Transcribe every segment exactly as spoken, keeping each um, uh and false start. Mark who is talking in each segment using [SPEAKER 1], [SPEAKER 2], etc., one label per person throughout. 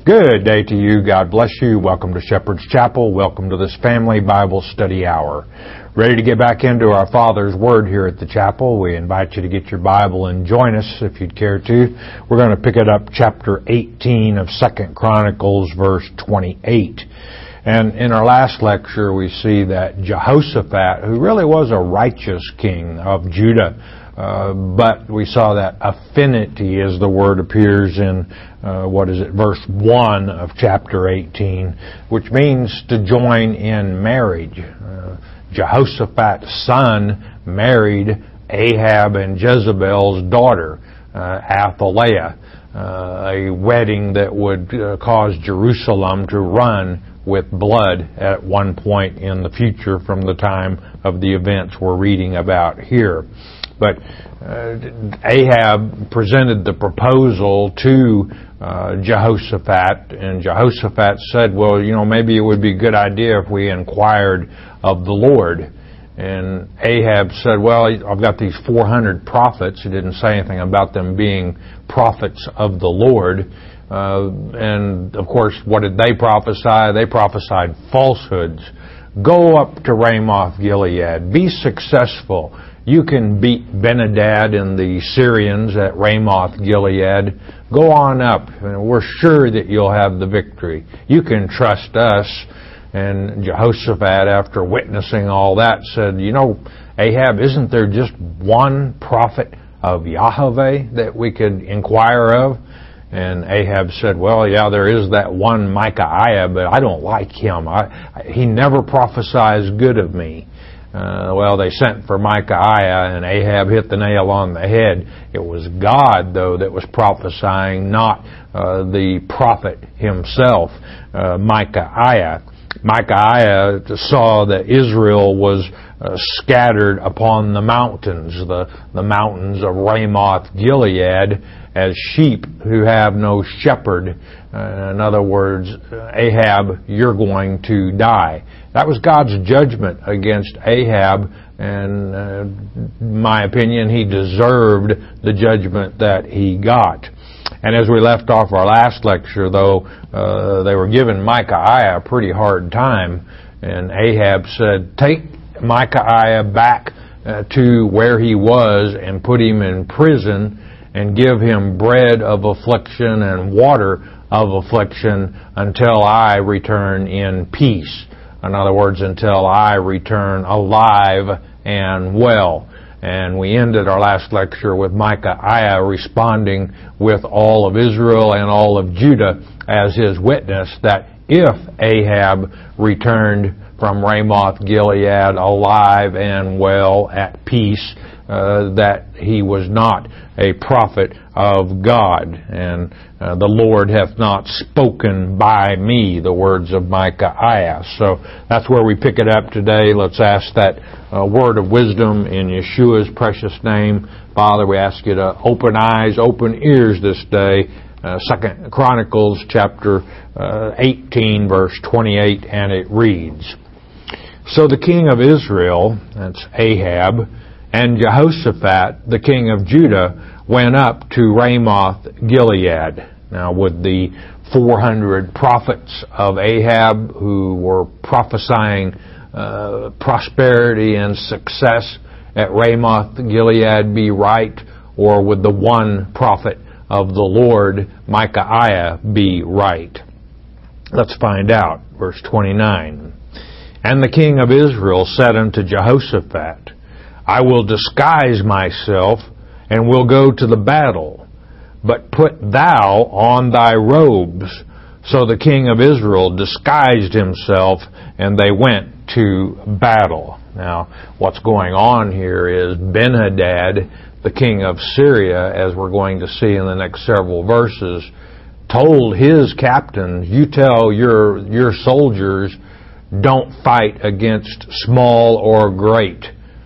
[SPEAKER 1] Good day to you. God bless you. Welcome to Shepherd's Chapel. Welcome to this family Bible study hour. Ready to get back into our Father's Word here at the chapel. We invite you to get your Bible and join us if you'd care to. We're going to pick it up chapter eighteen of Second Chronicles, verse twenty-eight. And in our last lecture, we see that Jehoshaphat, who really was a righteous king of Judah, Uh, but we saw that affinity, as the word appears in, uh, what is it, verse one of chapter eighteen, which means to join in marriage. Uh, Jehoshaphat's son married Ahab and Jezebel's daughter, uh, Athaliah, uh, a wedding that would uh, cause Jerusalem to run with blood at one point in the future from the time of the events we're reading about here. But uh, Ahab presented the proposal to uh, Jehoshaphat, and Jehoshaphat said, well, you know, maybe it would be a good idea if we inquired of the Lord. And Ahab said, well, I've got these four hundred prophets. He didn't say anything about them being prophets of the Lord. Uh, and, of course, what did they prophesy? They prophesied falsehoods. Go up to Ramoth-Gilead. Be successful. You can beat Ben-Hadad and the Syrians at Ramoth-Gilead. Go on up, and we're sure that you'll have the victory. You can trust us. And Jehoshaphat, after witnessing all that, said, you know, Ahab, isn't there just one prophet of Yahweh that we could inquire of? And Ahab said, well, yeah, there is that one Micaiah, but I don't like him. I, he never prophesies good of me. Uh, well, they sent for Micaiah, and Ahab hit the nail on the head. It was God, though, that was prophesying, not uh, the prophet himself, uh, Micaiah. Micaiah saw that Israel was uh, scattered upon the mountains, the, the mountains of Ramoth-Gilead, as sheep who have no shepherd. Uh, in other words, Ahab, you're going to die. That was God's judgment against Ahab, and uh, in my opinion, he deserved the judgment that he got. And as we left off our last lecture, though, uh, they were giving Micaiah a pretty hard time, and Ahab said, take Micaiah back uh, to where he was and put him in prison and give him bread of affliction and water of affliction until I return in peace. In other words, until I return alive and well. And we ended our last lecture with Micaiah responding with all of Israel and all of Judah as his witness that if Ahab returned from Ramoth-Gilead alive and well at peace, uh, that he was not a prophet of God. And uh, the Lord hath not spoken by me, the words of Micaiah. So that's where we pick it up today. Let's ask that uh, word of wisdom in Yeshua's precious name. Father, we ask you to open eyes, open ears this day. Uh, Second Chronicles chapter uh, eighteen, verse twenty-eight, and it reads, so the king of Israel, that's Ahab, and Jehoshaphat, the king of Judah, went up to Ramoth-Gilead. Now, would the four hundred prophets of Ahab who were prophesying uh, prosperity and success at Ramoth-Gilead be right, or would the one prophet of the Lord, Micaiah, be right? Let's find out. Verse twenty-nine. And the king of Israel said unto Jehoshaphat, I will disguise myself, and will go to the battle, but put thou on thy robes. So the king of Israel disguised himself, and they went to battle. Now, what's going on here is Ben-Hadad, the king of Syria, as we're going to see in the next several verses, told his captains, you tell your, your soldiers, don't fight against small or great,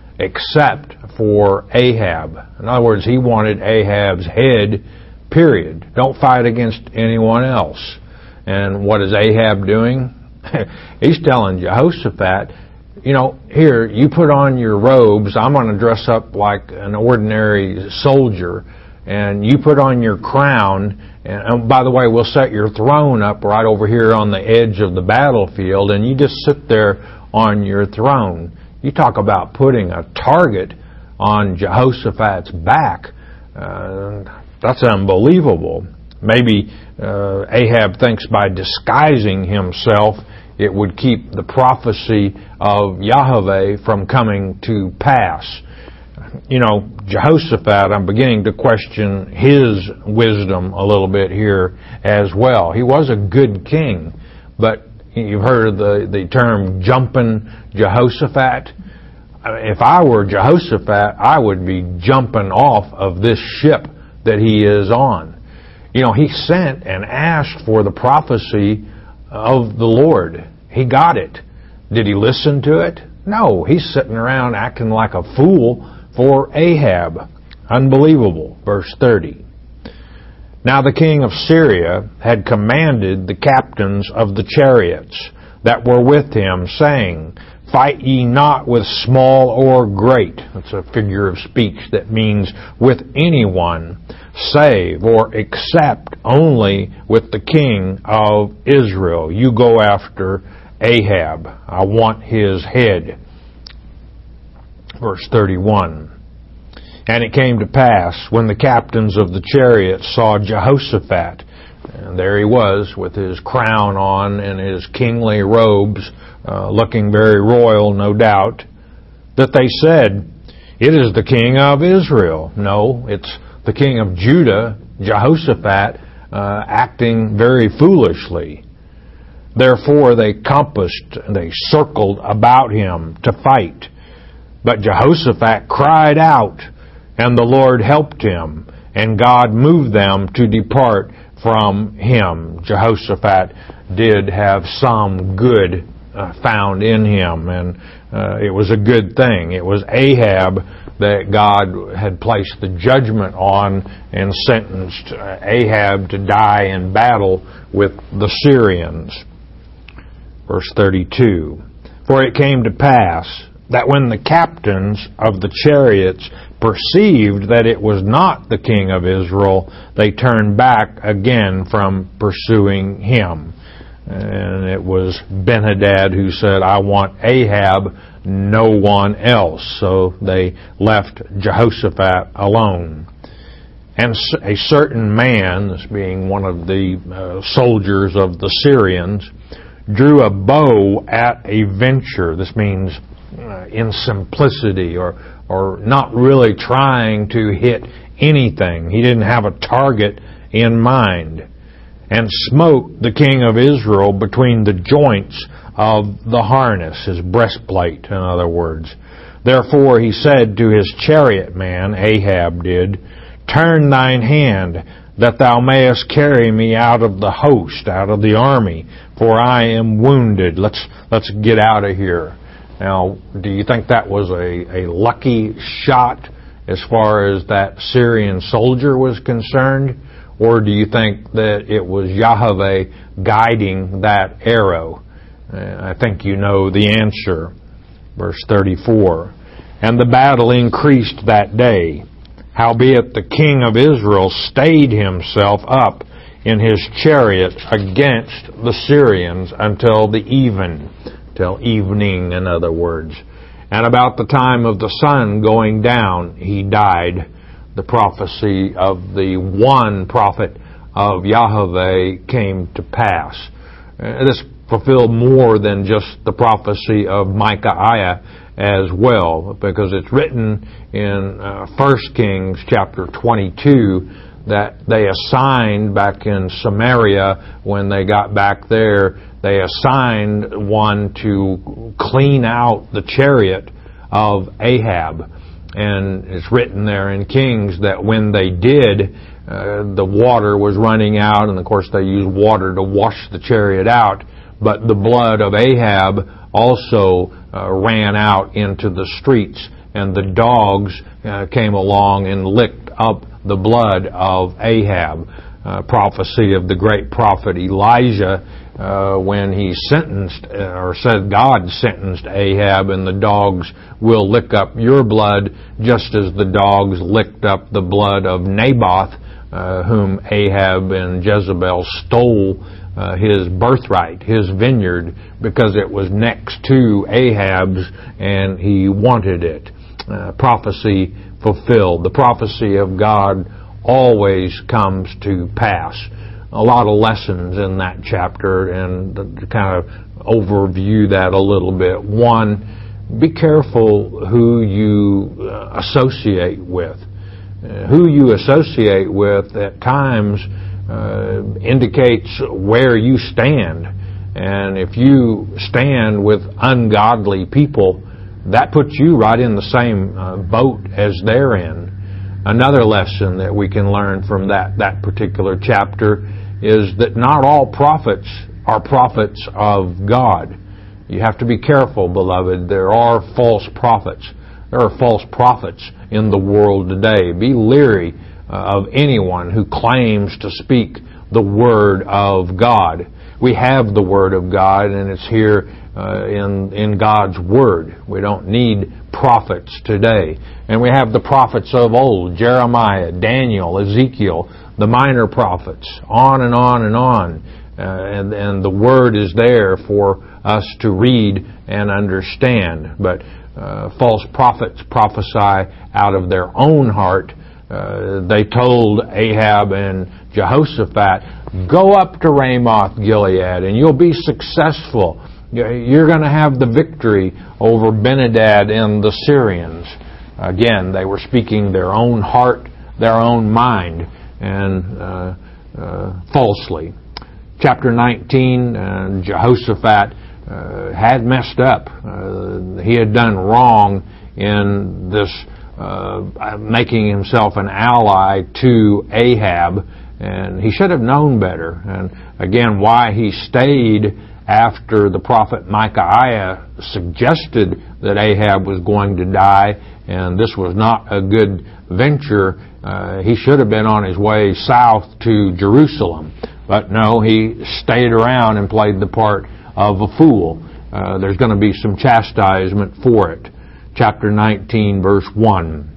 [SPEAKER 1] except for Ahab. In other words, he wanted Ahab's head, period. Don't fight against anyone else. And what is Ahab doing? He's telling Jehoshaphat, you know, here, you put on your robes. I'm going to dress up like an ordinary soldier, and you put on your crown, and oh, by the way, we'll set your throne up right over here on the edge of the battlefield, and you just sit there on your throne. You talk about putting a target on Jehoshaphat's back. Uh, that's unbelievable. Maybe uh, Ahab thinks by disguising himself it would keep the prophecy of Yahweh from coming to pass. You know, Jehoshaphat, I'm beginning to question his wisdom a little bit here as well. He was a good king, but you've heard of the, the term jumping Jehoshaphat. If I were Jehoshaphat, I would be jumping off of this ship that he is on. You know, he sent and asked for the prophecy of the Lord. He got it. Did he listen to it? No. He's sitting around acting like a fool for Ahab. Unbelievable. Verse thirty. Now the king of Syria had commanded the captains of the chariots that were with him, saying, Fight ye not with small or great. That's a figure of speech that means with anyone, save or except only with the king of Israel. You go after Ahab. I want his head. Verse thirty-one. And it came to pass, when the captains of the chariots saw Jehoshaphat, and there he was with his crown on and his kingly robes, uh, looking very royal, no doubt, that they said, It is the king of Israel. No, it's the king of Judah, Jehoshaphat, uh, acting very foolishly. Therefore they compassed, they circled about him to fight. But Jehoshaphat cried out, and the Lord helped him, and God moved them to depart from him. Jehoshaphat did have some good uh, found in him, and uh, it was a good thing. It was Ahab that God had placed the judgment on and sentenced Ahab to die in battle with the Syrians. Verse thirty-two. For it came to pass that when the captains of the chariots perceived that it was not the king of Israel, they turned back again from pursuing him. And it was Ben-Hadad who said, I want Ahab, no one else. So they left Jehoshaphat alone. And a certain man, this being one of the uh, soldiers of the Syrians, drew a bow at a venture. This means uh, in simplicity, or or not really trying to hit anything. He didn't have a target in mind. And smote the king of Israel between the joints of the harness, his breastplate, in other words. Therefore he said to his chariot man, Ahab did, Turn thine hand, that thou mayest carry me out of the host, out of the army, for I am wounded. Let's let's get out of here. Now, do you think that was a, a lucky shot as far as that Syrian soldier was concerned? Or do you think that it was Yahweh guiding that arrow? Uh, I think you know the answer. Verse thirty-four. And the battle increased that day. Howbeit the king of Israel stayed himself up in his chariot against the Syrians until the even, till evening, in other words. And about the time of the sun going down, he died. The prophecy of the one prophet of Yahweh came to pass. Uh, this fulfilled more than just the prophecy of Micaiah as well, because it's written in uh, First Kings chapter twenty-two that they assigned back in Samaria, when they got back there, they assigned one to clean out the chariot of Ahab. And it's written there in Kings that when they did, uh, the water was running out, and of course they used water to wash the chariot out, but the blood of Ahab also uh, ran out into the streets, and the dogs uh, came along and licked up the blood of Ahab. uh, prophecy of the great prophet Elijah uh, when he sentenced, uh, or said God sentenced Ahab, and the dogs will lick up your blood just as the dogs licked up the blood of Naboth, uh, whom Ahab and Jezebel stole Uh, his birthright, his vineyard, because it was next to Ahab's and he wanted it. Uh, prophecy fulfilled. The prophecy of God always comes to pass. A lot of lessons in that chapter, and to kind of overview that a little bit. One, be careful who you uh, associate with. Uh, who you associate with at times Uh, indicates where you stand. And if you stand with ungodly people, that puts you right in the same uh, boat as they're in. Another lesson that we can learn from that, that particular chapter is that not all prophets are prophets of God. You have to be careful, beloved. There are false prophets. There are false prophets in the world today. Be leery of anyone who claims to speak the Word of God. We have the Word of God, and it's here uh, in in God's Word. We don't need prophets today. And we have the prophets of old, Jeremiah, Daniel, Ezekiel, the minor prophets, on and on and on. Uh, and, and the Word is there for us to read and understand. But uh, false prophets prophesy out of their own heart. Uh, they told Ahab and Jehoshaphat, go up to Ramoth Gilead and you'll be successful. You're going to have the victory over Ben-Hadad and the Syrians. Again, they were speaking their own heart, their own mind, and uh, uh, falsely. Chapter nineteen, uh, Jehoshaphat uh, had messed up. Uh, he had done wrong in this Uh, making himself an ally to Ahab, and he should have known better. And again, why he stayed after the prophet Micaiah suggested that Ahab was going to die, and this was not a good venture. Uh, he should have been on his way south to Jerusalem. But no, he stayed around and played the part of a fool. Uh, there's going to be some chastisement for it. Chapter nineteen, verse one.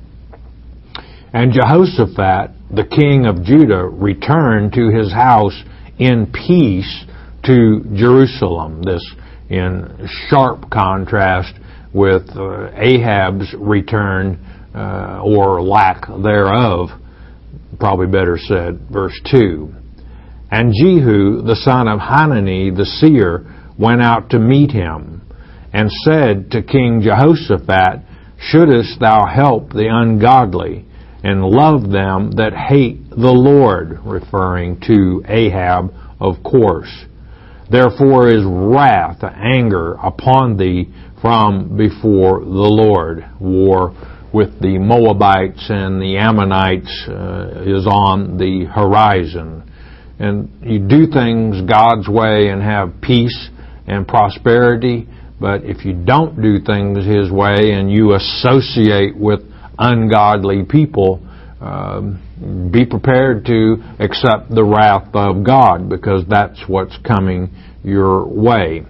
[SPEAKER 1] And Jehoshaphat, the king of Judah, returned to his house in peace to Jerusalem. This in sharp contrast with uh, Ahab's return, uh, or lack thereof, probably better said. Verse two. And Jehu, the son of Hanani, the seer, went out to meet him, and said to King Jehoshaphat, shouldest thou help the ungodly, and love them that hate the Lord, referring to Ahab, of course. Therefore is wrath, anger upon thee from before the Lord. War with the Moabites and the Ammonites uh, is on the horizon. And you do things God's way and have peace and prosperity. But if you don't do things His way and you associate with ungodly people, um, be prepared to accept the wrath of God, because that's what's coming your way.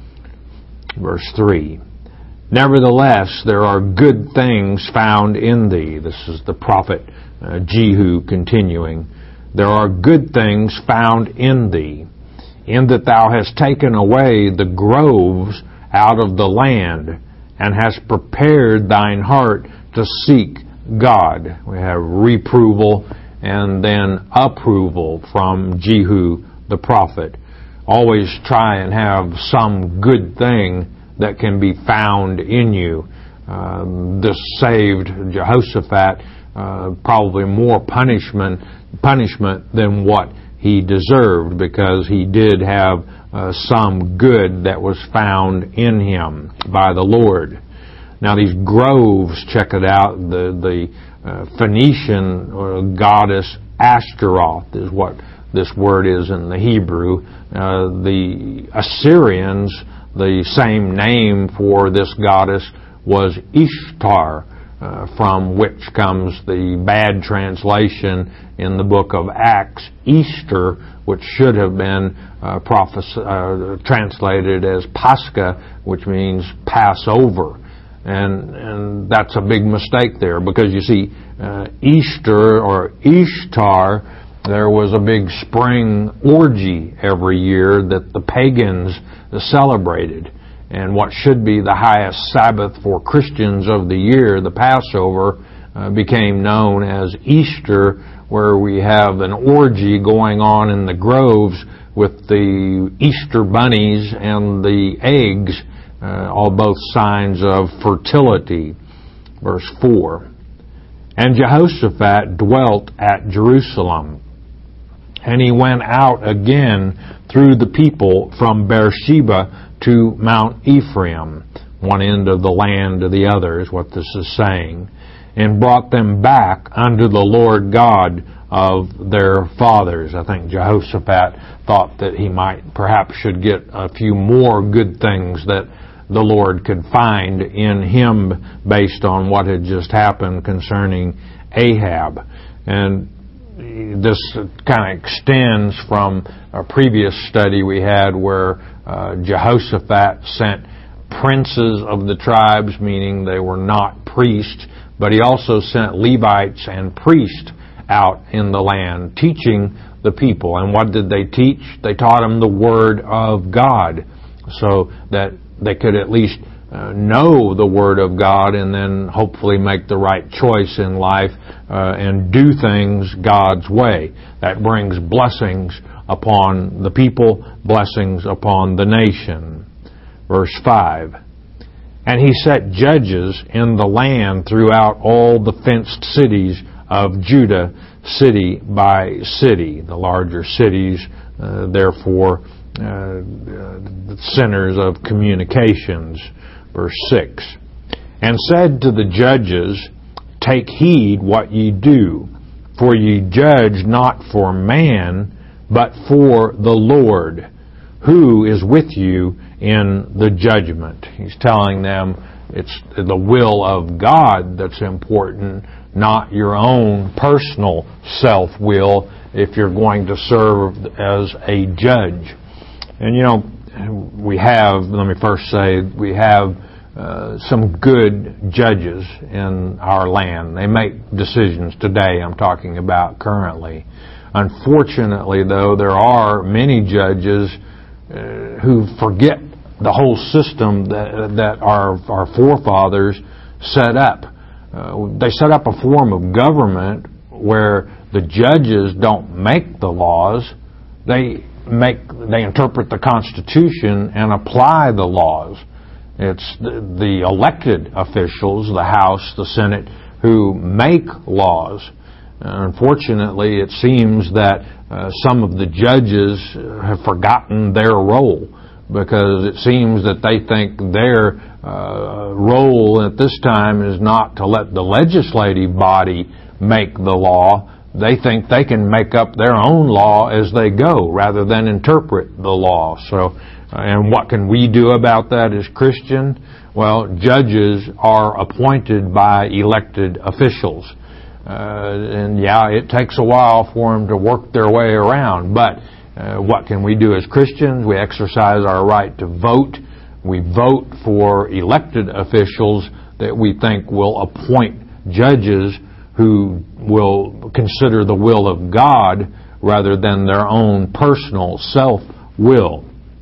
[SPEAKER 1] Verse three. Nevertheless, there are good things found in thee. This is the prophet uh, Jehu continuing. There are good things found in thee, in that thou hast taken away the groves out of the land, and hast prepared thine heart to seek God. We have reproval and then approval from Jehu the prophet. Always try and have some good thing that can be found in you. Um, this saved Jehoshaphat uh, probably more punishment punishment than what he deserved, because he did have uh, some good that was found in him by the Lord. Now these groves, check it out, the, the uh, Phoenician uh, goddess Ashtaroth is what this word is in the Hebrew. Uh, the Assyrians, the same name for this goddess was Ishtar. uh, from which comes the bad translation in the book of Acts, Easter, which should have been uh, prophes- uh, translated as Pascha, which means Passover. And, and that's a big mistake there, because you see, uh, Easter or Ishtar, there was a big spring orgy every year that the pagans celebrated. And what should be the highest Sabbath for Christians of the year, the Passover, uh, became known as Easter, where we have an orgy going on in the groves with the Easter bunnies and the eggs, uh, all both signs of fertility. Verse four. And Jehoshaphat dwelt at Jerusalem, and he went out again through the people from Beersheba to Mount Ephraim, one end of the land to the other is what this is saying, and brought them back unto the Lord God of their fathers. I think Jehoshaphat thought that he might perhaps should get a few more good things that the Lord could find in him based on what had just happened concerning Ahab. And this kind of extends from a previous study we had where uh, Jehoshaphat sent princes of the tribes, meaning they were not priests, but he also sent Levites and priests out in the land teaching the people. And what did they teach? They taught them the Word of God so that they could at least uh, know the Word of God and then hopefully make the right choice in life uh, and do things God's way. That brings blessings upon the people, blessings upon the nation. Verse five. And he set judges in the land throughout all the fenced cities of Judah, city by city. The larger cities, uh, therefore, uh, uh, centers of communications. Verse six. And said to the judges, Take heed what ye do, for ye judge not for man, but for the Lord, who is with you in the judgment. He's telling them it's the will of God that's important, not your own personal self-will if you're going to serve as a judge. And you know, we have, let me first say, we have uh, some good judges in our land. They make decisions today, I'm talking about currently. Unfortunately, though, there are many judges uh, who forget the whole system that, that our, our forefathers set up. Uh, they set up a form of government where the judges don't make the laws. They make, they interpret the Constitution and apply the laws. It's the, the elected officials, the House, the Senate, who make laws. Uh, unfortunately, it seems that uh, some of the judges have forgotten their role, because it seems that they think their uh, role at this time is not to let the legislative body make the law. They think they can make up their own law as they go rather than interpret the law. So, uh, and what can we do about that as Christian? Well, judges are appointed by elected officials. Uh, and yeah, it takes a while for them to work their way around, but uh, what can we do as Christians? We exercise our right to vote. We vote for elected officials that we think will appoint judges who will consider the will of God rather than their own personal self-will.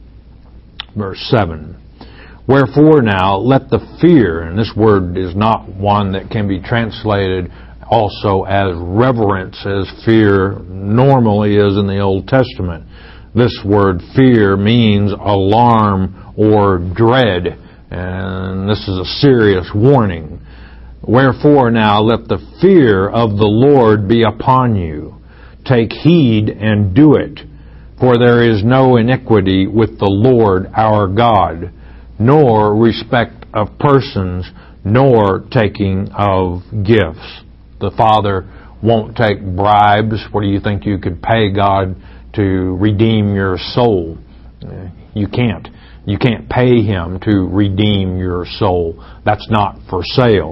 [SPEAKER 1] Verse seven. Wherefore now let the fear, and this word is not one that can be translated also as reverence as fear normally is in the Old Testament. This word fear means alarm or dread, and this is a serious warning. Wherefore now let the fear of the Lord be upon you. Take heed and do it, for there is no iniquity with the Lord our God, nor respect of persons, nor taking of gifts. The Father won't take bribes. What do you think you could pay God to redeem your soul? You can't. You can't pay Him to redeem your soul. That's not for sale.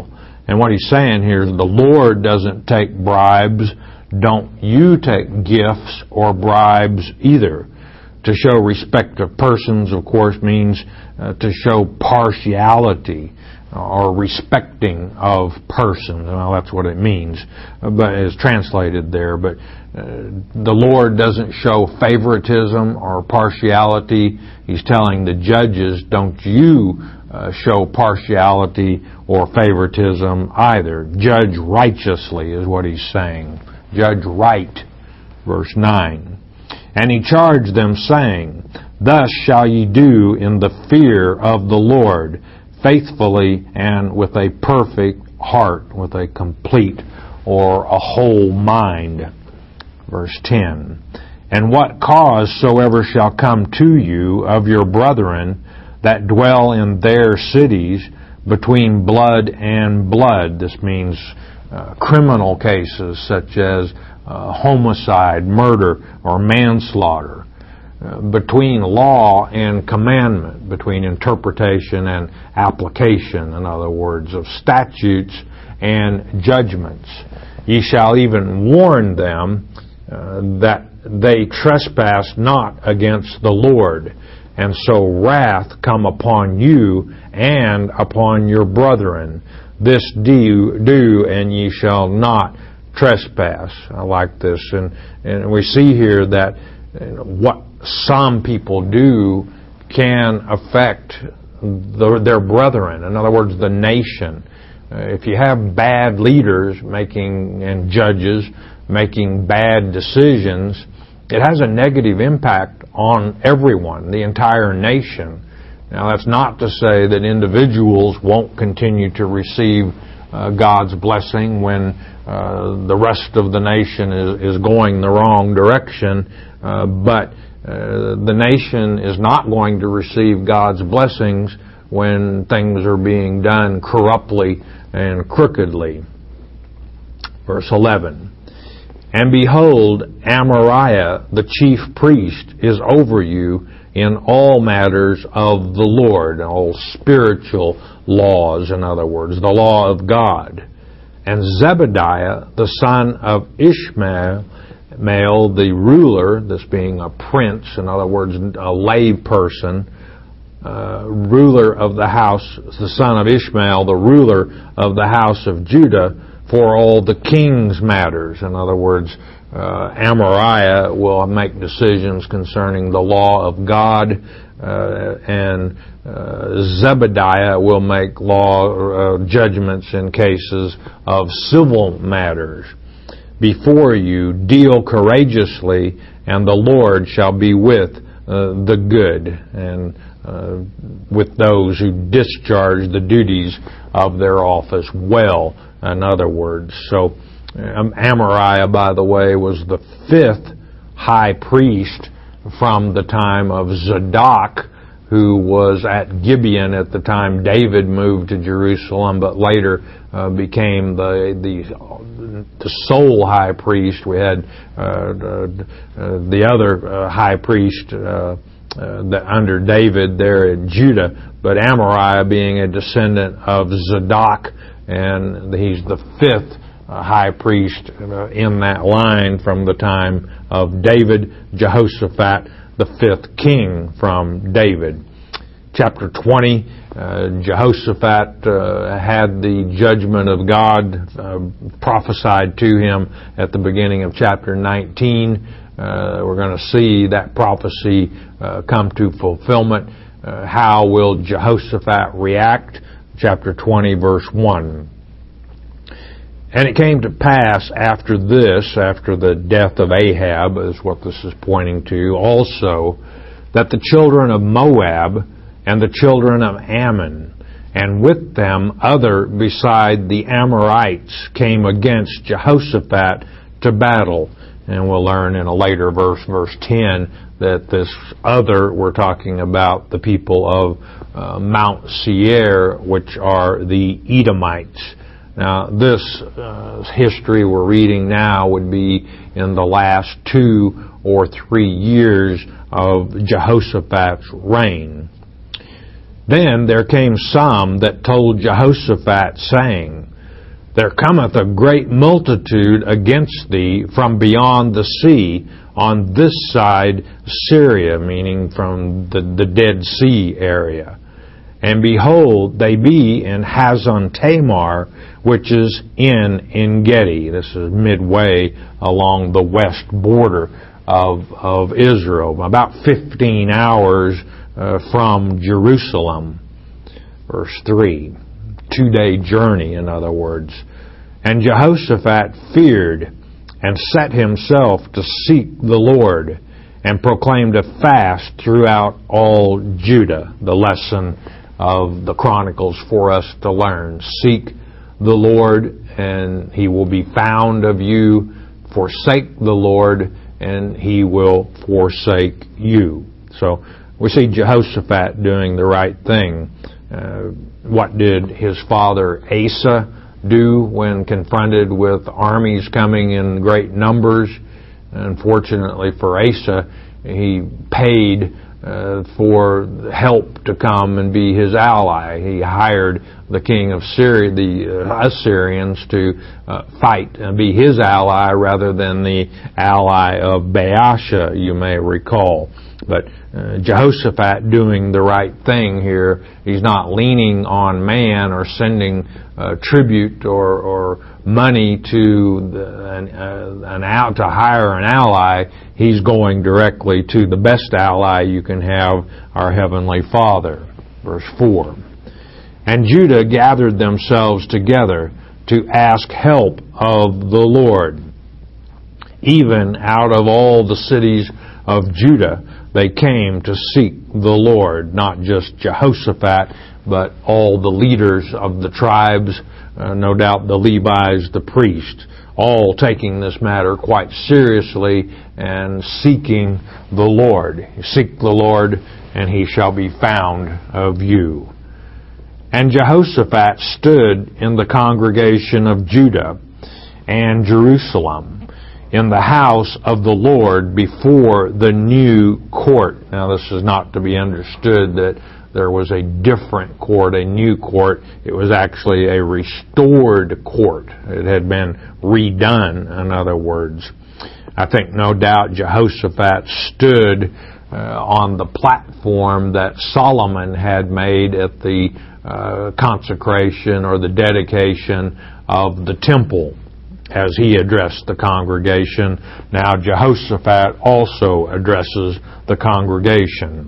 [SPEAKER 1] And what he's saying here is the Lord doesn't take bribes. Don't you take gifts or bribes either. To show respect of persons, of course, means uh, to show partiality or respecting of persons. Well, that's what it means, but it's translated there. But uh, the Lord doesn't show favoritism or partiality. He's telling the judges, don't you uh, show partiality or favoritism either. Judge righteously is what he's saying. Judge right. Verse nine. And he charged them, saying, Thus shall ye do in the fear of the Lord, faithfully and with a perfect heart, with a complete or a whole mind. Verse ten. And what cause soever shall come to you of your brethren that dwell in their cities between blood and blood. This means uh, criminal cases such as uh, homicide, murder, or manslaughter. Uh, between law and commandment, between interpretation and application, in other words, of statutes and judgments. Ye shall even warn them uh, that they trespass not against the Lord, and so wrath come upon you and upon your brethren. This do, do and ye shall not trespass. I like this. And, and we see here that what some people do can affect the, their brethren. In other words, the nation. Uh, if you have bad leaders making and judges making bad decisions, it has a negative impact on everyone, the entire nation. Now, that's not to say that individuals won't continue to receive uh, God's blessing when uh, the rest of the nation is, is going the wrong direction, uh, but Uh, the nation is not going to receive God's blessings when things are being done corruptly and crookedly. Verse eleven. And behold, Amariah, the chief priest, is over you in all matters of the Lord, all spiritual laws, in other words, the law of God. And Zebediah, the son of Ishmael, Male, the ruler, this being a prince, in other words, a lay person, uh, ruler of the house, the son of Ishmael, the ruler of the house of Judah, for all the king's matters. In other words, uh, Amariah will make decisions concerning the law of God, uh, and uh, Zebediah will make law uh, judgments in cases of civil matters. Before you, deal courageously, and the Lord shall be with uh, the good, and uh, with those who discharge the duties of their office well, in other words. So, um, Amariah, by the way, was the fifth high priest from the time of Zadok, who was at Gibeon at the time David moved to Jerusalem, but later uh, became the the the sole high priest. We had uh, the, uh, the other uh, high priest uh, uh, that under David there in Judah, but Amariah being a descendant of Zadok, and he's the fifth uh, high priest uh, in that line from the time of David. Jehoshaphat, the fifth king from David. Chapter twenty, uh, Jehoshaphat uh, had the judgment of God uh, prophesied to him at the beginning of chapter nineteen. Uh, we're going to see that prophecy uh, come to fulfillment. Uh, how will Jehoshaphat react? Chapter twenty, verse one. And it came to pass after this, after the death of Ahab, is what this is pointing to, also, that the children of Moab and the children of Ammon, and with them other beside the Amorites, came against Jehoshaphat to battle. And we'll learn in a later verse, verse ten, that this other, we're talking about the people of uh, Mount Seir, which are the Edomites. Now, this uh, history we're reading now would be in the last two or three years of Jehoshaphat's reign. Then there came some that told Jehoshaphat, saying, There cometh a great multitude against thee from beyond the sea on this side Syria, meaning from the, the Dead Sea area. And behold, they be in Hazon Tamar, which is in En-gedi. This is midway along the west border of, of Israel, about fifteen hours uh, from Jerusalem. Verse three. Two-day journey, in other words. And Jehoshaphat feared and set himself to seek the Lord and proclaimed a fast throughout all Judah. The lesson of the Chronicles for us to learn. Seek the Lord and He will be found of you. Forsake the Lord and He will forsake you. So we see Jehoshaphat doing the right thing. Uh, what did his father Asa do when confronted with armies coming in great numbers? Unfortunately for Asa, he paid uh, for help to come and be his ally. He hired the king of Syria, the uh, Assyrians, to uh, fight and be his ally rather than the ally of Baasha, you may recall. But uh, Jehoshaphat doing the right thing here. He's not leaning on man or sending uh, tribute or, or money to the, an, uh, an out to hire an ally. He's going directly to the best ally you can have, our Heavenly Father. Verse four. And Judah gathered themselves together to ask help of the Lord. Even out of all the cities of Judah, they came to seek the Lord, not just Jehoshaphat, but all the leaders of the tribes, uh, no doubt the Levites, the priests, all taking this matter quite seriously and seeking the Lord. Seek the Lord, and He shall be found of you. And Jehoshaphat stood in the congregation of Judah and Jerusalem, in the house of the Lord before the new court. Now, this is not to be understood that there was a different court, a new court. It was actually a restored court. It had been redone, in other words. I think no doubt Jehoshaphat stood uh, on the platform that Solomon had made at the uh, consecration or the dedication of the temple. As he addressed the congregation, now Jehoshaphat also addresses the congregation.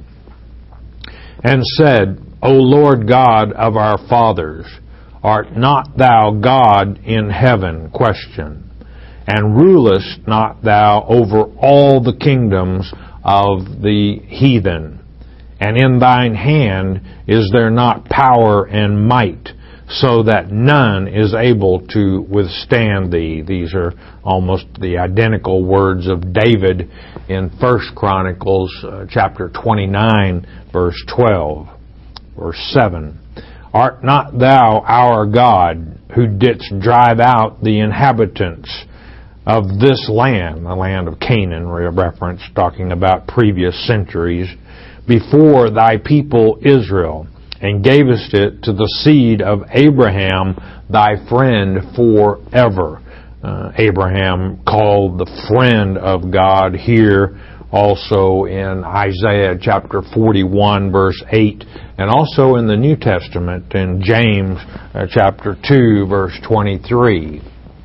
[SPEAKER 1] And said, O Lord God of our fathers, art not thou God in heaven? Question. And rulest not thou over all the kingdoms of the heathen? And in thine hand is there not power and might, so that none is able to withstand thee? These are almost the identical words of David in First Chronicles uh, chapter twenty-nine, verse twelve. Verse seven. Art not thou our God, who didst drive out the inhabitants of this land, the land of Canaan, reference talking about previous centuries, before thy people Israel, and gavest it to the seed of Abraham, thy friend, forever. Uh, Abraham called the friend of God here, also in Isaiah chapter forty-one, verse eight, and also in the New Testament in James uh, chapter two, verse twenty-three.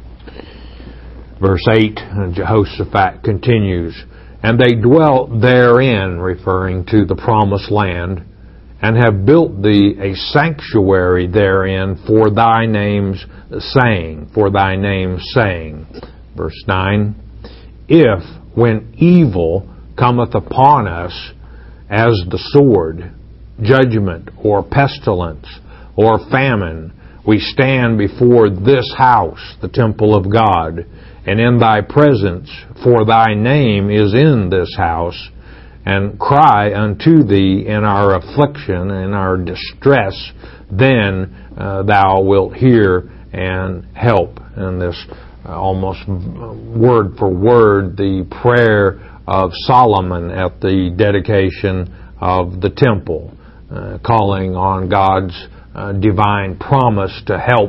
[SPEAKER 1] Verse eight, Jehoshaphat continues, and they dwelt therein, referring to the promised land, and have built thee a sanctuary therein for thy name's saying, for thy name's saying. Verse nine, if, when evil cometh upon us as the sword, judgment, or pestilence, or famine, we stand before this house, the temple of God, and in thy presence, for thy name is in this house, and cry unto thee in our affliction, in our distress, then uh, thou wilt hear and help. And this uh, almost word for word, the prayer of Solomon at the dedication of the temple, uh, calling on God's uh, divine promise to help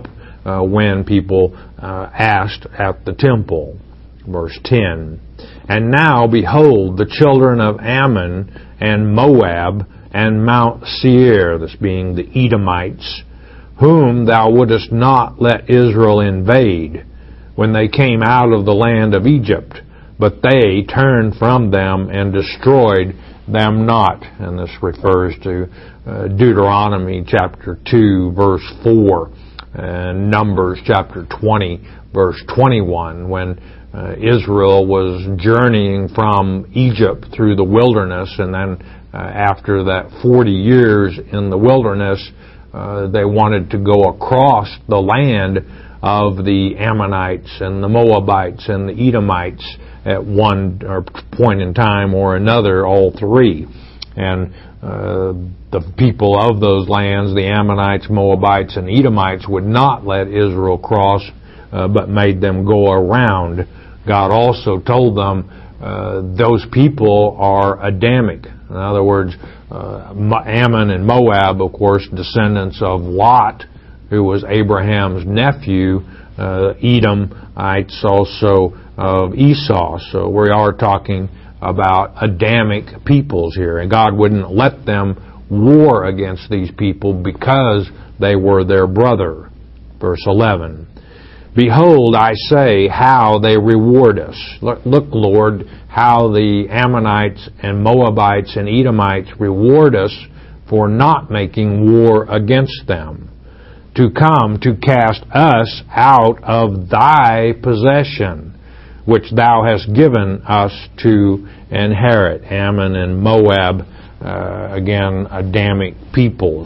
[SPEAKER 1] uh, when people uh, asked at the temple. Verse ten, and now, behold, the children of Ammon and Moab and Mount Seir, this being the Edomites, whom thou wouldest not let Israel invade when they came out of the land of Egypt, but they turned from them and destroyed them not. And this refers to uh, Deuteronomy chapter two, verse four, and Numbers chapter twenty, verse twenty-one, when uh, Israel was journeying from Egypt through the wilderness, and then uh, after that forty years in the wilderness, Uh, they wanted to go across the land of the Ammonites and the Moabites and the Edomites at one point in time or another, all three. And uh, the people of those lands, the Ammonites, Moabites, and Edomites, would not let Israel cross, uh, but made them go around. God also told them uh, those people are Adamic. In other words, uh, Ammon and Moab, of course, descendants of Lot, who was Abraham's nephew, uh, Edomites also of Esau. So we are talking about Adamic peoples here, and God wouldn't let them war against these people because they were their brother. Verse eleven. Behold, I say, how they reward us. Look, look, Lord, how the Ammonites and Moabites and Edomites reward us for not making war against them, to come to cast us out of thy possession, which thou hast given us to inherit. Ammon and Moab, uh, again, Adamic peoples.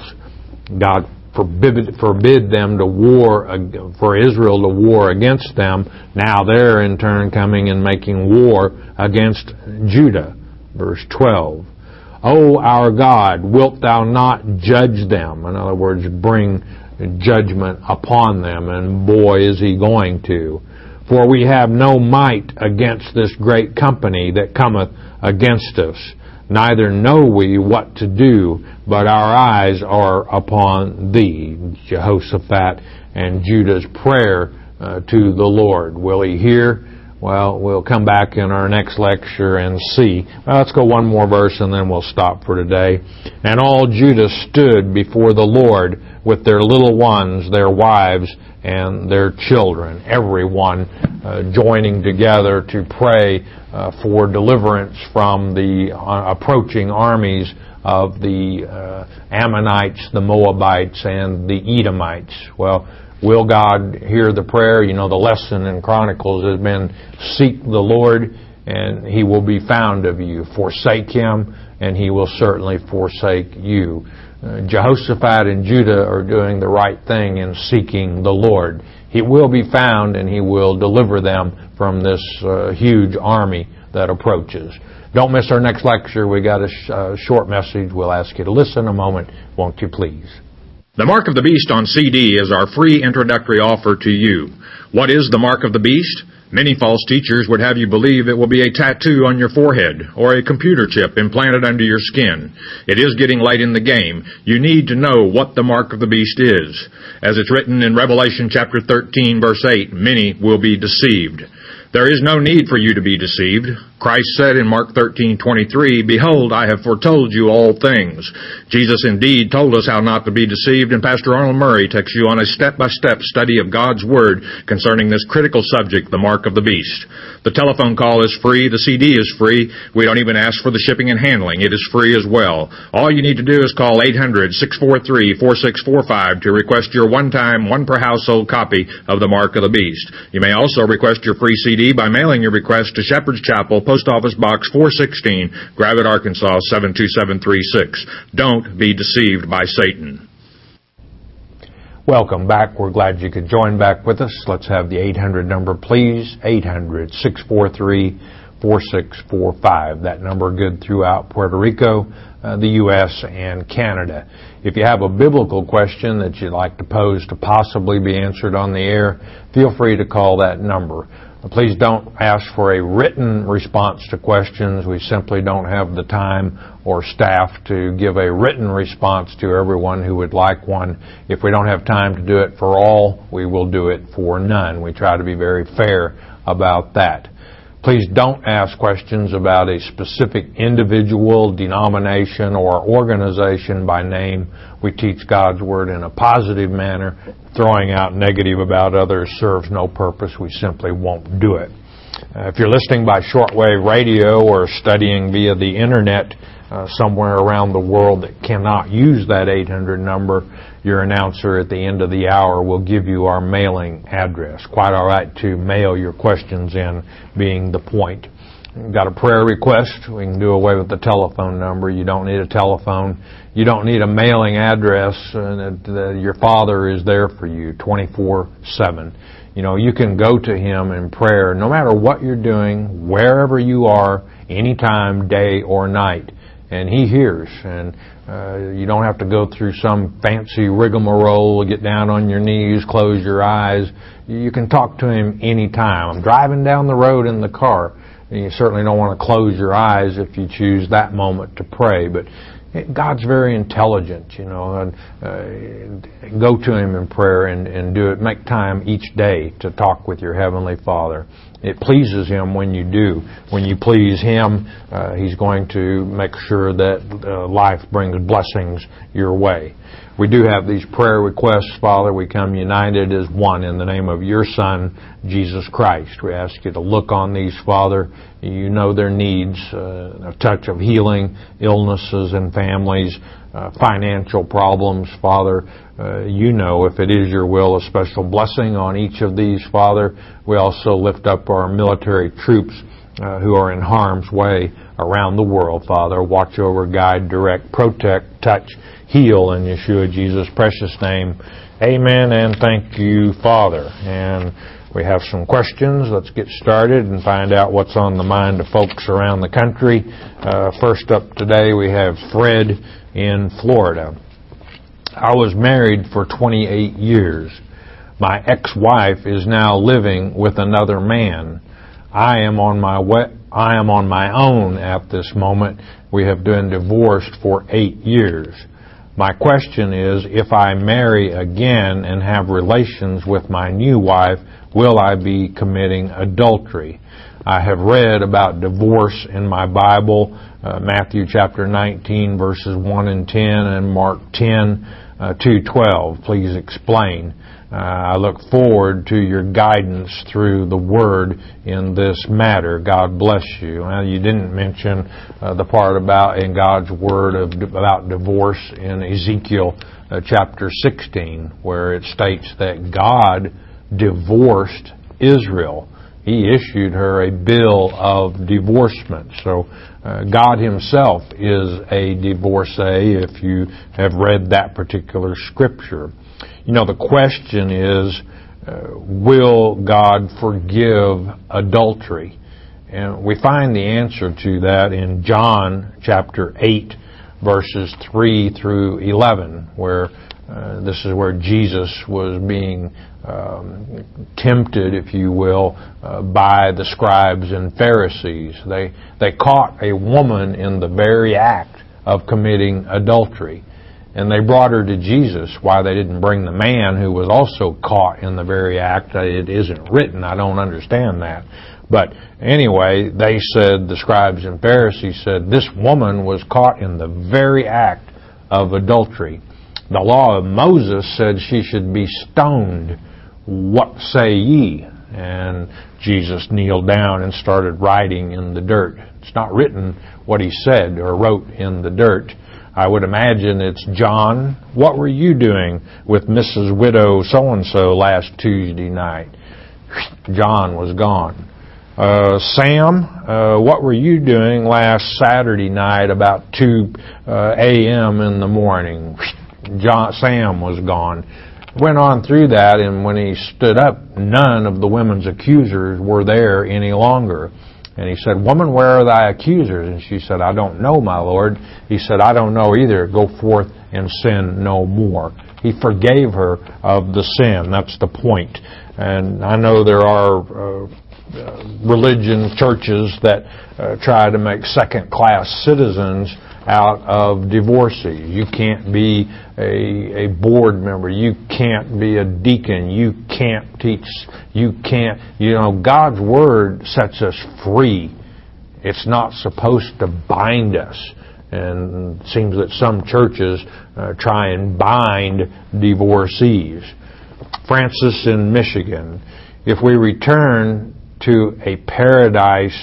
[SPEAKER 1] God Forbid, forbid them to war, for Israel to war against them. Now they're in turn coming and making war against Judah. Verse twelve. O our God, wilt thou not judge them? In other words, bring judgment upon them. And boy, is he going to. For we have no might against this great company that cometh against us. Neither know we what to do, but our eyes are upon thee. Jehoshaphat and Judah's prayer uh, to the Lord. Will he hear? Well, we'll come back in our next lecture and see. Well, let's go one more verse and then we'll stop for today. And all Judah stood before the Lord with their little ones, their wives, and their children. Everyone uh, joining together to pray uh, for deliverance from the uh, approaching armies of the uh, Ammonites, the Moabites, and the Edomites. Well, will God hear the prayer? You know, the lesson in Chronicles has been, seek the Lord, and He will be found of you. Forsake Him, and He will certainly forsake you. Uh, Jehoshaphat and Judah are doing the right thing in seeking the Lord. He will be found, and He will deliver them from this uh, huge army that approaches. Don't miss our next lecture. We got a sh- uh, short message. We'll ask you to listen a moment. Won't you please?
[SPEAKER 2] The Mark of the Beast on C D is our free introductory offer to you. What is the Mark of the Beast? Many false teachers would have you believe it will be a tattoo on your forehead or a computer chip implanted under your skin. It is getting late in the game. You need to know what the Mark of the Beast is. As it's written in Revelation chapter thirteen, verse eight, many will be deceived. There is no need for you to be deceived. Christ said in Mark thirteen twenty-three, Behold, I have foretold you all things. Jesus indeed told us how not to be deceived, and Pastor Arnold Murray takes you on a step-by-step study of God's Word concerning this critical subject, the Mark of the Beast. The telephone call is free. The C D is free. We don't even ask for the shipping and handling. It is free as well. All you need to do is call eight hundred, six four three, four six four five to request your one-time, one-per-household copy of the Mark of the Beast. You may also request your free C D by mailing your request to Shepherd's Chapel, Post Office Box four sixteen, Gravette, Arkansas seven two seven three six. Don't be deceived by Satan.
[SPEAKER 1] Welcome back. We're glad you could join back with us. Let's have the eight hundred number, please. eight hundred, six four three, four six four five. That number good throughout Puerto Rico, uh, the U S, and Canada. If you have a biblical question that you'd like to pose to possibly be answered on the air, feel free to call that number. Please don't ask for a written response to questions. We simply don't have the time or staff to give a written response to everyone who would like one. If we don't have time to do it for all, we will do it for none. We try to be very fair about that. Please don't ask questions about a specific individual, denomination, or organization by name. We teach God's Word in a positive manner. Throwing out negative about others serves no purpose. We simply won't do it. Uh, if you're listening by shortwave radio or studying via the Internet uh, somewhere around the world that cannot use that eight hundred number, your announcer at the end of the hour will give you our mailing address. Quite all right to mail your questions in, being the point. Got a prayer request? We can do away with the telephone number. You don't need a telephone. You don't need a mailing address. And your Father is there for you twenty-four seven. You know, you can go to Him in prayer no matter what you're doing, wherever you are, anytime, day or night. And He hears. And uh, you don't have to go through some fancy rigmarole, get down on your knees, close your eyes. You can talk to Him anytime. I'm driving down the road in the car. And you certainly don't want to close your eyes if you choose that moment to pray. But God's very intelligent, you know, and uh, go to Him in prayer and, and do it. Make time each day to talk with your Heavenly Father. It pleases Him when you do. When you please Him, uh, He's going to make sure that uh, life brings blessings your way. We do have these prayer requests, Father. We come united as one in the name of your Son, Jesus Christ. We ask you to look on these, Father. You know their needs, uh, a touch of healing, illnesses in families, uh, financial problems, Father. Uh, you know, if it is your will, a special blessing on each of these, Father. We also lift up our military troops uh, who are in harm's way around the world, Father. Watch over, guide, direct, protect, touch, heal in Yeshua Jesus' precious name. Amen, and thank you, Father. And we have some questions. Let's get started and find out what's on the mind of folks around the country. Uh, first up today, we have Fred in Florida. I was married for twenty-eight years. My ex-wife is now living with another man. I am on my way, I am on my own at this moment. We have been divorced for eight years. My question is, if I marry again and have relations with my new wife, will I be committing adultery? I have read about divorce in my Bible, uh, Matthew chapter nineteen, verses one and ten, and Mark ten, uh, two twelve. Please explain. Uh, I look forward to your guidance through the Word in this matter. God bless you. Well, you didn't mention uh, the part about in God's Word of, about divorce in Ezekiel uh, chapter sixteen, where it states that God divorced Israel. He issued her a bill of divorcement. So uh, God Himself is a divorcee, if you have read that particular scripture. You know, the question is, uh, will God forgive adultery? And we find the answer to that in John chapter eight, verses three through eleven, where uh, this is where Jesus was being um, tempted, if you will, uh, by the scribes and Pharisees. They, they caught a woman in the very act of committing adultery. And they brought her to Jesus. Why they didn't bring the man who was also caught in the very act, it isn't written. I don't understand that. But anyway, they said, the scribes and Pharisees said, this woman was caught in the very act of adultery. The law of Moses said she should be stoned. What say ye? And Jesus kneeled down and started writing in the dirt. It's not written what he said or wrote in the dirt. I would imagine it's, John, what were you doing with Missus Widow so-and-so last Tuesday night? John was gone. Uh, Sam, uh, what were you doing last Saturday night about two a.m. in the morning? John, Sam was gone. Went on through that, and when he stood up, none of the women's accusers were there any longer. And he said, woman, where are thy accusers? And she said, I don't know, my Lord. He said, I don't know either. Go forth and sin no more. He forgave her of the sin. That's the point. And I know there are uh, religion churches that uh, try to make second-class citizens out of divorcees. You can't be a, a board member. You can't be a deacon. You can't teach. You can't, you know, God's Word sets us free. It's not supposed to bind us. And it seems that some churches uh, try and bind divorcees. Francis in Michigan, if we return to a paradise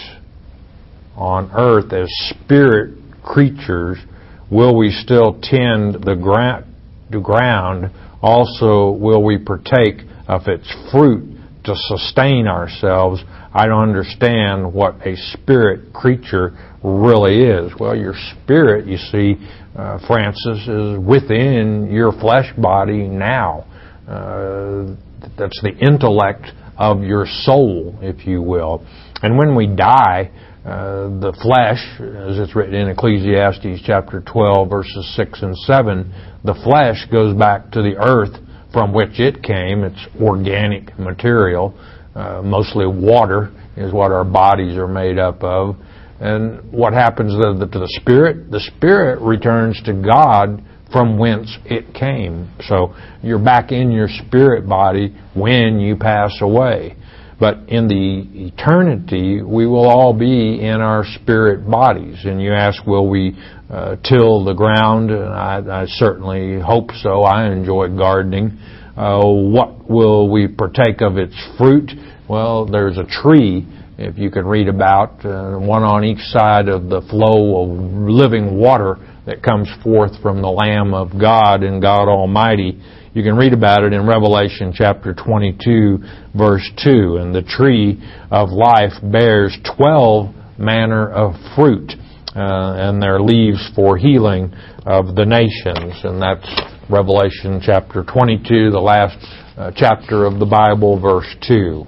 [SPEAKER 1] on earth as spirit creatures, will we still tend the gra- the ground? Also, will we partake of its fruit to sustain ourselves? I don't understand what a spirit creature really is. Well, your spirit, you see, uh, Francis, is within your flesh body now. Uh, that's the intellect of your soul, if you will. And when we die, Uh, the flesh, as it's written in Ecclesiastes chapter twelve, verses six and seven, the flesh goes back to the earth from which it came. It's organic material. Uh, mostly water is what our bodies are made up of. And what happens to the, to the spirit? The spirit returns to God from whence it came. So you're back in your spirit body when you pass away. But in the eternity, we will all be in our spirit bodies. And you ask, will we uh, till the ground? And I, I certainly hope so. I enjoy gardening. Uh, what will we partake of its fruit? Well, there's a tree, if you can read about, uh, one on each side of the flow of living water that comes forth from the Lamb of God and God Almighty. You can read about it in Revelation chapter twenty-two, verse two. And the tree of life bears twelve manner of fruit, uh, and their leaves for healing of the nations. And that's Revelation chapter twenty-two, the last uh, chapter of the Bible, verse two.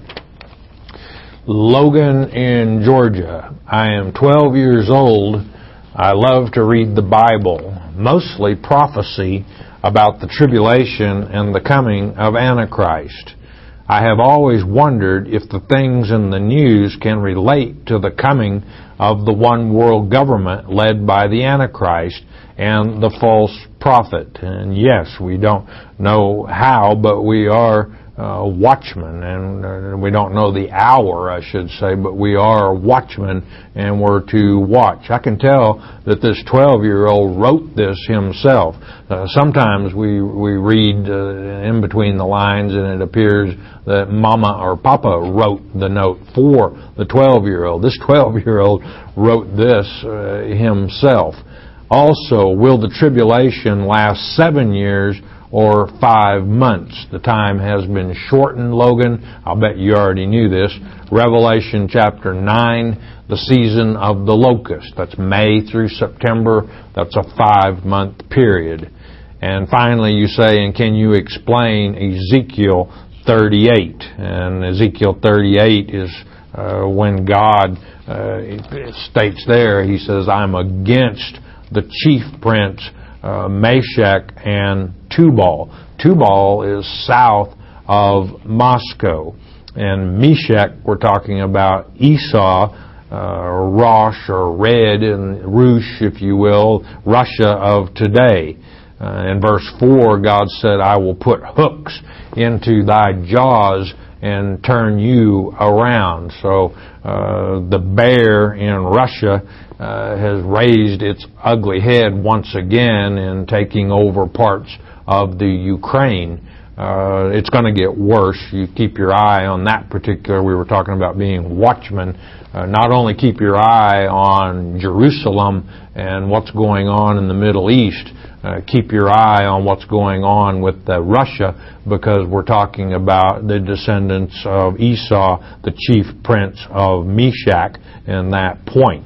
[SPEAKER 1] Logan in Georgia. I am twelve years old. I love to read the Bible, mostly prophecy about the tribulation and the coming of Antichrist. I have always wondered if the things in the news can relate to the coming of the one world government led by the Antichrist and the false prophet. And yes, we don't know how, but we are uh, watchmen, and uh, we don't know the hour, I should say, but we are watchmen, and we're to watch. I can tell that this twelve-year-old wrote this himself. Uh, sometimes we we read uh, in between the lines, and it appears that Mama or Papa wrote the note for the twelve-year-old. This twelve-year-old wrote this uh, himself. Also, will the tribulation last seven years or five months? The time has been shortened, Logan. I'll bet you already knew this. Revelation chapter nine, the season of the locust. That's May through September. That's a five-month period. And finally, you say, and can you explain Ezekiel thirty-eight? And Ezekiel thirty-eight is uh, when God uh, states there, he says, I'm against the chief prince Uh, Meshach and Tubal. Tubal is south of Moscow. And Meshach, we're talking about Esau, uh, Rosh or Red, and Rush, if you will, Russia of today. Uh, in verse four, God said, I will put hooks into thy jaws and turn you around. So uh, the bear in Russia Uh, has raised its ugly head once again in taking over parts of the Ukraine. Uh, it's going to get worse. You keep your eye on that particular, we were talking about being watchmen. Uh, not only keep your eye on Jerusalem and what's going on in the Middle East, uh, keep your eye on what's going on with uh, Russia, because we're talking about the descendants of Esau, the chief prince of Meshach, and that point.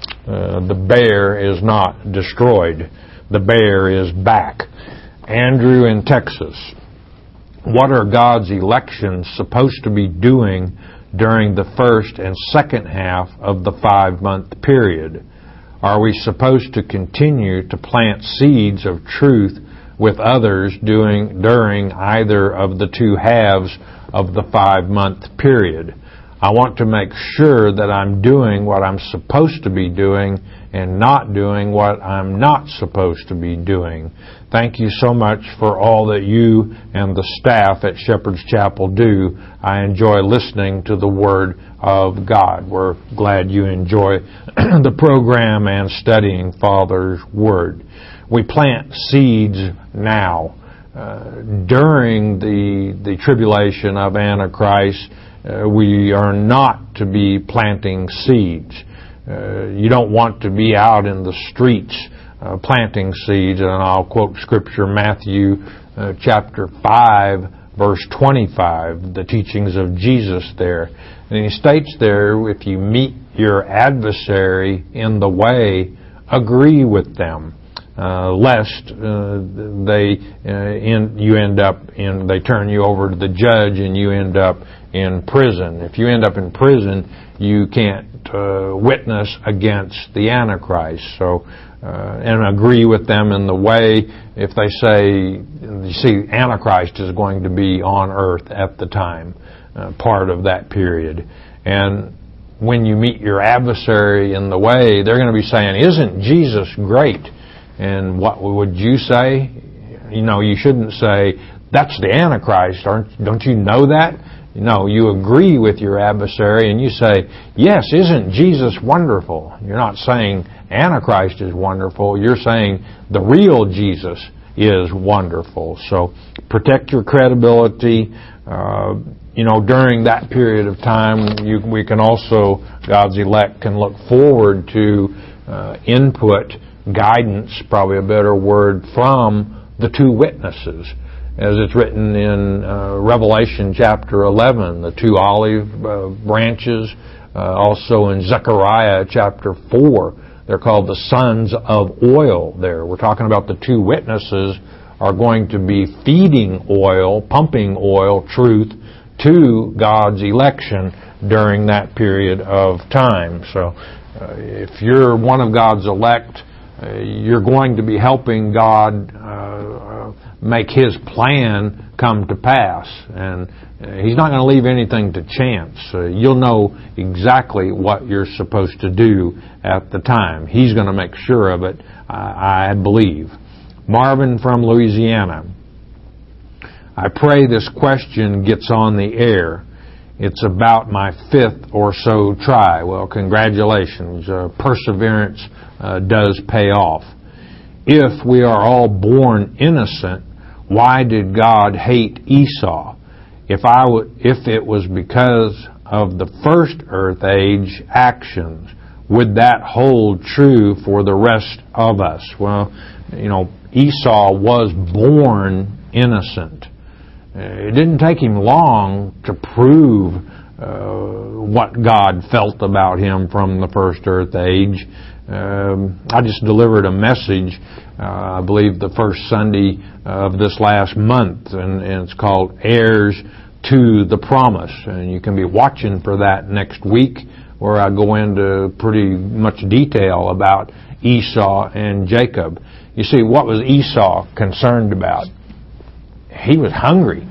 [SPEAKER 1] Uh, the bear is not destroyed. The bear is back. Andrew in Texas. What are God's elections supposed to be doing during the first and second half of the five-month period? Are we supposed to continue to plant seeds of truth with others doing during either of the two halves of the five-month period? I want to make sure that I'm doing what I'm supposed to be doing and not doing what I'm not supposed to be doing. Thank you so much for all that you and the staff at Shepherd's Chapel do. I enjoy listening to the Word of God. We're glad you enjoy the program and studying Father's Word. We plant seeds now. Uh, during the the tribulation of Antichrist, uh, we are not to be planting seeds. Uh, you don't want to be out in the streets uh, planting seeds. And I'll quote Scripture, Matthew uh, chapter five, verse twenty-five, the teachings of Jesus there. And he states there, if you meet your adversary in the way, agree with them. Uh, lest uh, they uh, in, you end up in they turn you over to the judge and you end up in prison. If you end up in prison, you can't uh, witness against the Antichrist. So uh, and agree with them in the way. If they say, you see, Antichrist is going to be on earth at the time, uh, part of that period, and when you meet your adversary in the way, they're going to be saying, "Isn't Jesus great?" And what would you say? You know, you shouldn't say, "That's the Antichrist. Aren't, don't you know that?" No, you agree with your adversary and you say, "Yes, isn't Jesus wonderful?" You're not saying Antichrist is wonderful. You're saying the real Jesus is wonderful. So protect your credibility. Uh, you know, during that period of time, you, we can also, God's elect can look forward to uh, input, guidance, probably a better word, from the two witnesses. As it's written in uh, Revelation chapter eleven, the two olive uh, branches, uh, also in Zechariah chapter four, they're called the sons of oil there. We're talking about the two witnesses are going to be feeding oil, pumping oil, truth, to God's election during that period of time. So uh, if you're one of God's elect, Uh, you're going to be helping God uh, make His plan come to pass. And uh, He's not going to leave anything to chance. Uh, you'll know exactly what you're supposed to do at the time. He's going to make sure of it, I, I believe. Marvin from Louisiana. I pray this question gets on the air. It's about my fifth or so try. Well, congratulations. Uh, perseverance uh, does pay off. If we are all born innocent, why did God hate Esau? If I w- if it was because of the first earth age actions, would that hold true for the rest of us? Well, you know, Esau was born innocent. It didn't take him long to prove uh, what God felt about him from the first earth age. Um, I just delivered a message, uh, I believe the first Sunday of this last month, and, and it's called Heirs to the Promise. And you can be watching for that next week, where I go into pretty much detail about Esau and Jacob. You see, what was Esau concerned about? He was hungry.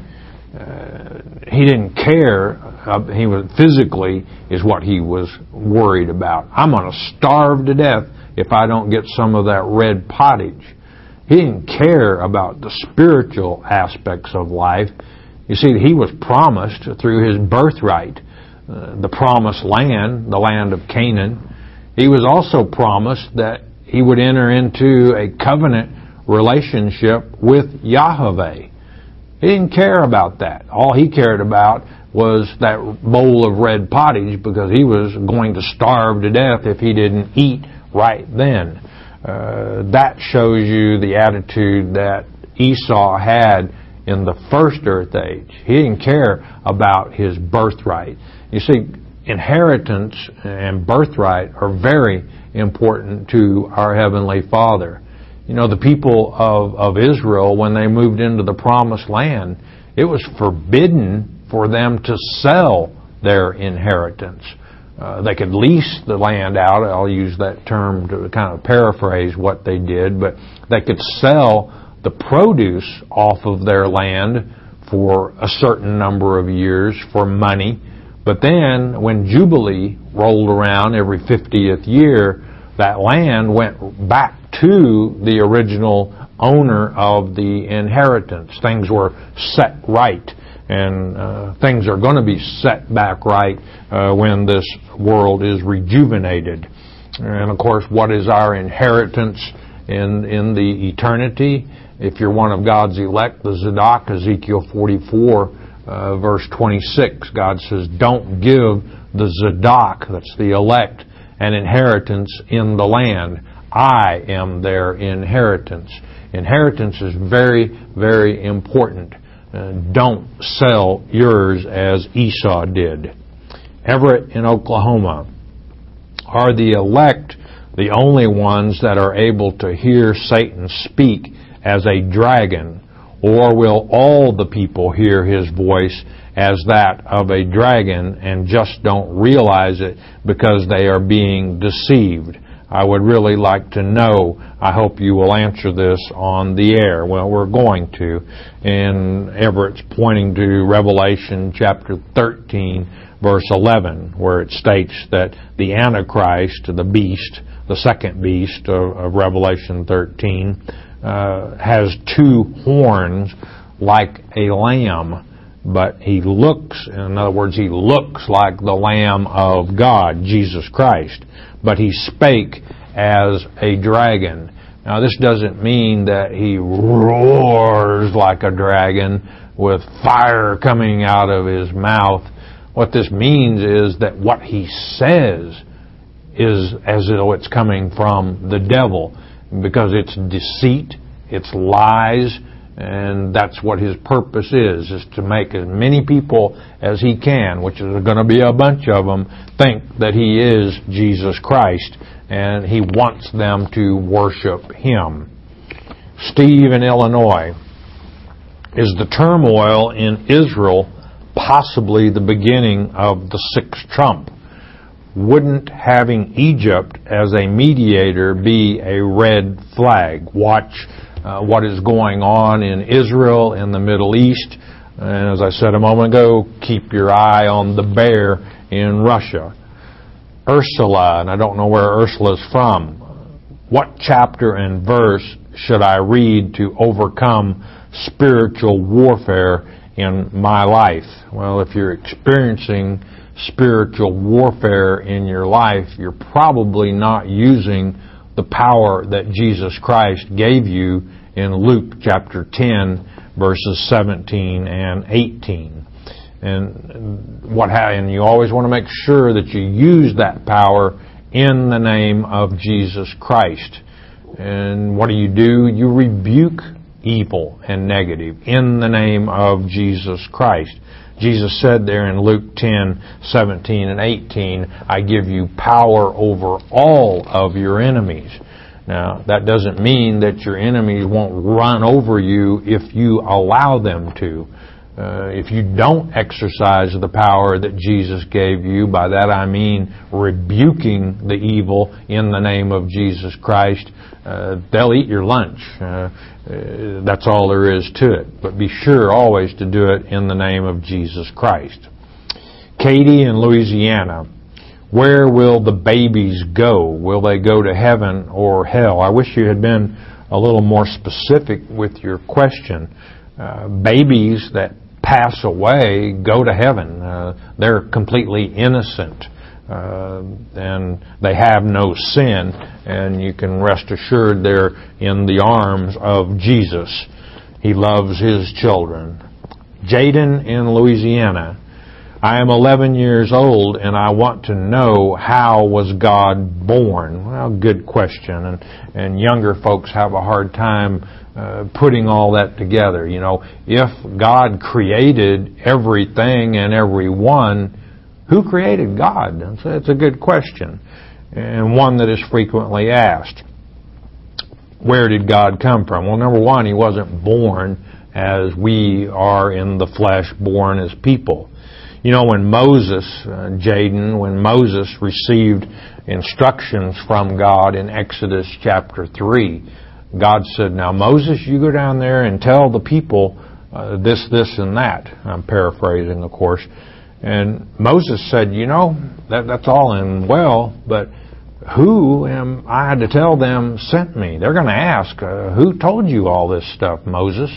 [SPEAKER 1] Uh, he didn't care. Uh, he was physically is what he was worried about. I'm going to starve to death if I don't get some of that red pottage. He didn't care about the spiritual aspects of life. You see, he was promised through his birthright uh, the promised land, the land of Canaan. He was also promised that he would enter into a covenant relationship with Yahweh. He didn't care about that. All he cared about was that bowl of red pottage, because he was going to starve to death if he didn't eat right then. Uh, that shows you the attitude that Esau had in the first earth age. He didn't care about his birthright. You see, inheritance and birthright are very important to our Heavenly Father. You know, the people of, of Israel, when they moved into the Promised Land, it was forbidden for them to sell their inheritance. Uh, they could lease the land out. I'll use that term to kind of paraphrase what they did, but they could sell the produce off of their land for a certain number of years for money, But then when Jubilee rolled around every fiftieth year, that land went back to the original owner of the inheritance. Things were set right, and uh, things are going to be set back right uh, when this world is rejuvenated. And of course, what is our inheritance in in the eternity? If you're one of God's elect, the Zadok, Ezekiel forty-four, uh, verse twenty-six, God says, don't give the Zadok, that's the elect, an inheritance in the land. I am their inheritance. Inheritance is very, very important. Uh, don't sell yours as Esau did. Everett in Oklahoma. Are the elect the only ones that are able to hear Satan speak as a dragon, or will all the people hear his voice as that of a dragon and just don't realize it because they are being deceived? I would really like to know. I hope you will answer this on the air. Well, we're going to. And Everett's pointing to Revelation chapter thirteen, verse eleven, where it states that the Antichrist, the beast, the second beast of, of Revelation thirteen, uh, has two horns like a lamb, but he looks, in other words, he looks like the Lamb of God, Jesus Christ, but he spake as a dragon. Now, this doesn't mean that he roars like a dragon with fire coming out of his mouth. What this means is that what he says is as though it's coming from the devil, because it's deceit, it's lies, and that's what his purpose is, is to make as many people as he can, which is going to be a bunch of them, think that he is Jesus Christ, and he wants them to worship him. Steve in Illinois. Is the turmoil in Israel possibly the beginning of the sixth trump? Wouldn't having Egypt as a mediator be a red flag? Watch uh, what is going on in Israel, in the Middle East. And as I said a moment ago, keep your eye on the bear in Russia. Ursula, and I don't know where Ursula's from. What chapter and verse should I read to overcome spiritual warfare in my life? Well, if you're experiencing spiritual warfare in your life, you're probably not using the power that Jesus Christ gave you in Luke chapter ten, verses seventeen and eighteen. And what and you always want to make sure that you use that power in the name of Jesus Christ. And what do you do? You rebuke evil and negative in the name of Jesus Christ. Jesus said there in Luke ten, seventeen and eighteen, I give you power over all of your enemies. Now, that doesn't mean that your enemies won't run over you if you allow them to. Uh, if you don't exercise the power that Jesus gave you, by that I mean rebuking the evil in the name of Jesus Christ, uh, they'll eat your lunch. Uh, uh, that's all there is to it. But be sure always to do it in the name of Jesus Christ. Katie in Louisiana. Where will the babies go? Will they go to heaven or hell? I wish you had been a little more specific with your question. Uh, babies that pass away go to heaven. Uh, they're completely innocent. Uh, and they have no sin. And you can rest assured they're in the arms of Jesus. He loves His children. Jaden in Louisiana. I am eleven years old and I want to know, how was God born? Well, good question. And, and younger folks have a hard time uh, putting all that together. You know, if God created everything and everyone, who created God? That's, that's a good question, and one that is frequently asked. Where did God come from? Well, number one, He wasn't born as we are in the flesh, born as people. You know, when Moses, uh, Jaden, when Moses received instructions from God in Exodus chapter three, God said, now Moses, you go down there and tell the people uh, this, this, and that. I'm paraphrasing, of course. And Moses said, you know, that, that's all in well, but who am I to tell them sent me? They're going to ask, uh, who told you all this stuff, Moses?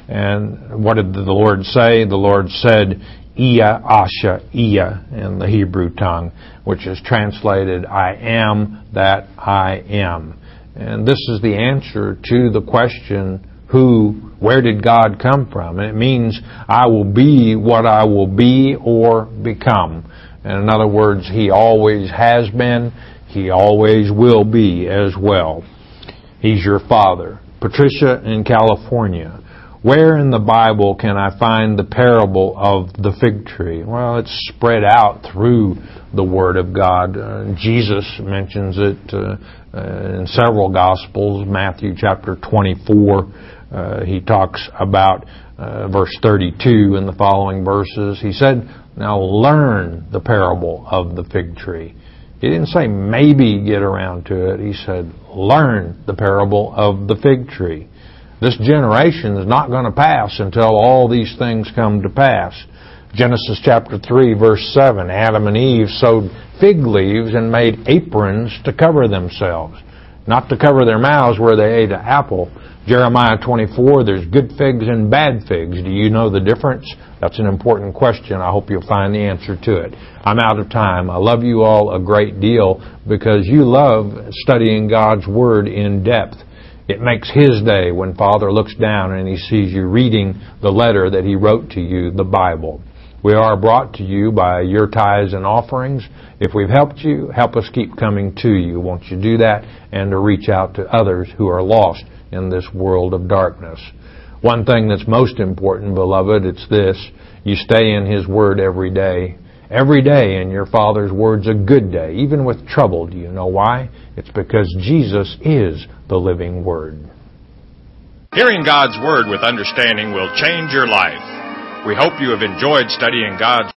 [SPEAKER 1] And what did the Lord say? The Lord said, Iya Asha Iya in the Hebrew tongue, which is translated, I am that I am. And this is the answer to the question, who, where did God come from? And it means I will be what I will be or become. And in other words, He always has been, He always will be as well. He's your Father. Patricia in California. Where in the Bible can I find the parable of the fig tree? Well, it's spread out through the Word of God. Uh, Jesus mentions it uh, uh, in several Gospels. Matthew chapter twenty-four, uh, he talks about uh, verse thirty-two in the following verses. He said, now learn the parable of the fig tree. He didn't say maybe get around to it. He said, learn the parable of the fig tree. This generation is not going to pass until all these things come to pass. Genesis chapter three, verse seven, Adam and Eve sewed fig leaves and made aprons to cover themselves, not to cover their mouths where they ate an apple. Jeremiah twenty-four, there's good figs and bad figs. Do you know the difference? That's an important question. I hope you'll find the answer to it. I'm out of time. I love you all a great deal because you love studying God's Word in depth. It makes His day when Father looks down and He sees you reading the letter that He wrote to you, the Bible. We are brought to you by your tithes and offerings. If we've helped you, help us keep coming to you. Won't you do that? And to reach out to others who are lost in this world of darkness. One thing that's most important, beloved, it's this. You stay in His Word every day. Every day in your Father's Word's a good day, even with trouble. Do you know why? It's because Jesus is the living Word.
[SPEAKER 2] Hearing God's Word with understanding will change your life. We hope you have enjoyed studying God's